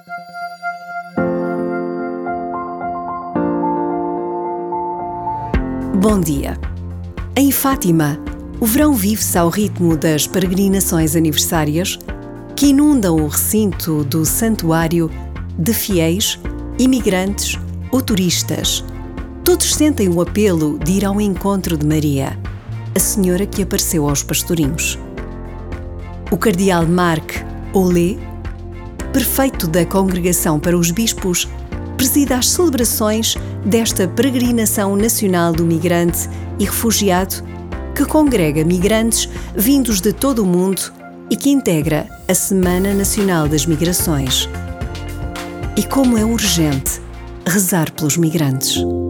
Bom dia. Em Fátima, o verão vive-se ao ritmo das peregrinações aniversárias que inundam o recinto do santuário de fiéis, imigrantes ou turistas. Todos sentem o apelo de ir ao encontro de Maria, a Senhora que apareceu aos pastorinhos. O cardeal Marc Olé, prefeito da Congregação para os Bispos, presida as celebrações desta peregrinação nacional do migrante e refugiado que congrega migrantes vindos de todo o mundo e que integra a Semana Nacional das Migrações. E como é urgente rezar pelos migrantes.